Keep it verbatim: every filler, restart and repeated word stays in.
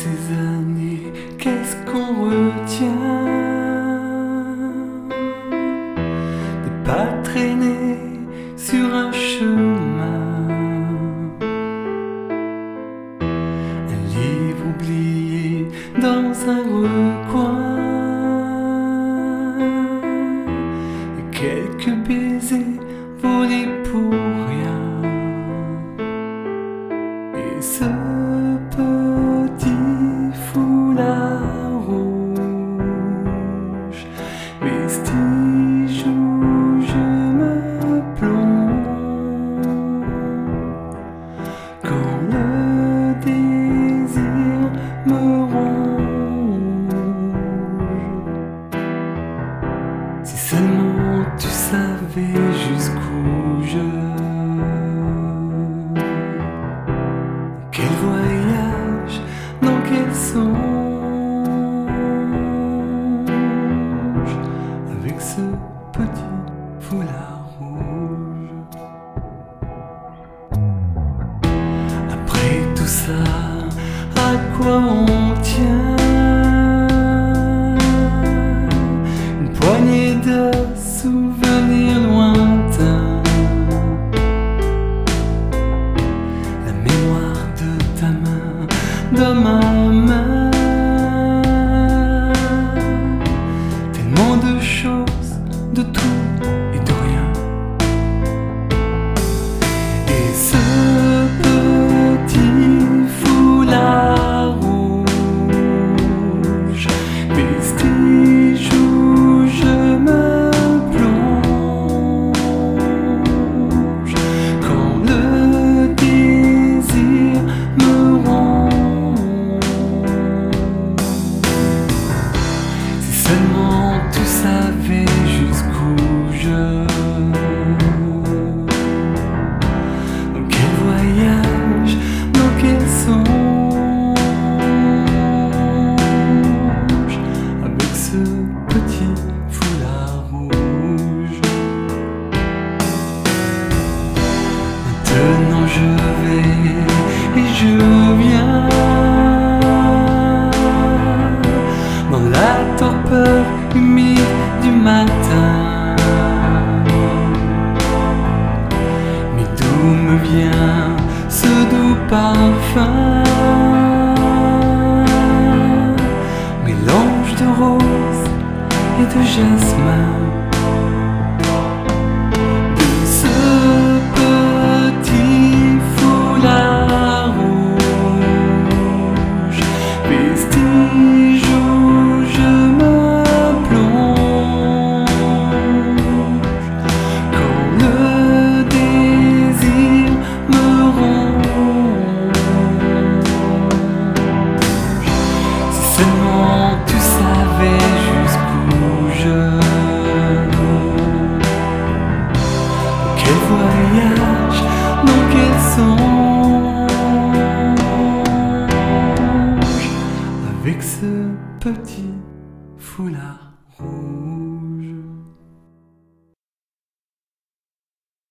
ces années, qu'est-ce qu'on retient? Des pas traînés sur un chemin, un livre oublié dans un recoin, et quelques baisers volés pour rien. Et ce petit foulard rouge, vestige où je me plonge, quand le désir me ronge. Si seulement tu savais jusqu'où je... Quel voyage, dans quel songe, avec ce petit foulard rouge. Après tout ça, à quoi on tient? Une poignée de souvenirs lointains, la mémoire de ta main, de ma main, tellement de choses, de tout et de rien. Et ce petit foulard rouge, vestige où je me plonge, quand le désir me si seulement tu savais jusqu'où je... Dans quel voyage, dans quel songe, avec ce petit foulard rouge. Maintenant je vais et je viens dans la torpeur humide du matin. Mais d'où me vient ce doux parfum, mélange de rose et de jasmin?